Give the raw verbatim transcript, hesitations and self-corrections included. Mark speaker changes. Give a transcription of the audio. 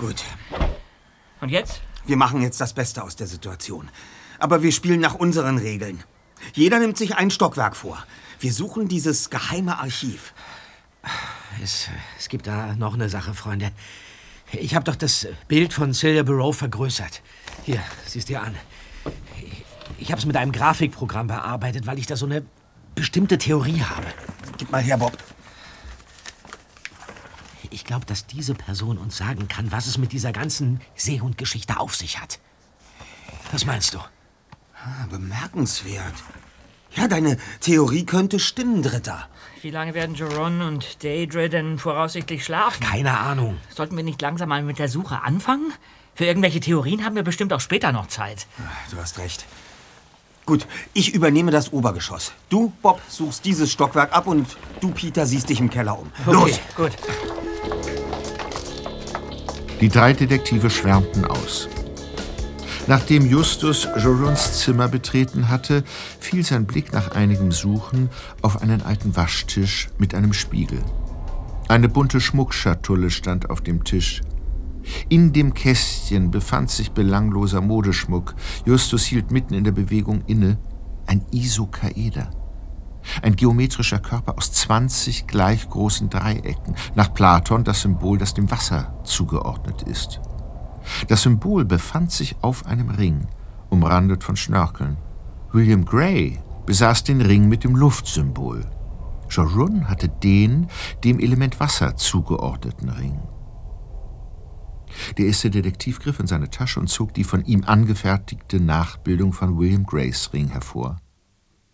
Speaker 1: Gut.
Speaker 2: Und jetzt?
Speaker 1: Wir machen jetzt das Beste aus der Situation. Aber wir spielen nach unseren Regeln. Jeder nimmt sich ein Stockwerk vor. Wir suchen dieses geheime Archiv.
Speaker 3: Es, es gibt da noch eine Sache, Freunde. Ich habe doch das Bild von Celia Barrow vergrößert. Hier, sieh's dir an. Ich habe es mit einem Grafikprogramm bearbeitet, weil ich da so eine bestimmte Theorie habe.
Speaker 1: Gib mal her, Bob.
Speaker 3: Ich glaube, dass diese Person uns sagen kann, was es mit dieser ganzen Seehundgeschichte auf sich hat. Was meinst du?
Speaker 1: Ah, bemerkenswert. Ja, deine Theorie könnte stimmen, Dritter.
Speaker 2: Wie lange werden Joron und Deirdre denn voraussichtlich schlafen?
Speaker 3: Keine Ahnung.
Speaker 2: Sollten wir nicht langsam mal mit der Suche anfangen? Für irgendwelche Theorien haben wir bestimmt auch später noch Zeit.
Speaker 1: Du hast recht. Gut, ich übernehme das Obergeschoss. Du, Bob, suchst dieses Stockwerk ab und du, Peter, siehst dich im Keller um.
Speaker 2: Okay,
Speaker 1: los!
Speaker 2: Gut.
Speaker 4: Die drei Detektive schwärmten aus. Nachdem Justus Jorons Zimmer betreten hatte, fiel sein Blick nach einigem Suchen auf einen alten Waschtisch mit einem Spiegel. Eine bunte Schmuckschatulle stand auf dem Tisch. In dem Kästchen befand sich belangloser Modeschmuck. Justus hielt mitten in der Bewegung inne. Ein Isokaeder. Ein geometrischer Körper aus zwanzig gleich großen Dreiecken. Nach Platon das Symbol, das dem Wasser zugeordnet ist. Das Symbol befand sich auf einem Ring, umrandet von Schnörkeln. William Gray besaß den Ring mit dem Luftsymbol. Joron hatte den dem Element Wasser zugeordneten Ring. Der erste Detektiv griff in seine Tasche und zog die von ihm angefertigte Nachbildung von William Grays Ring hervor.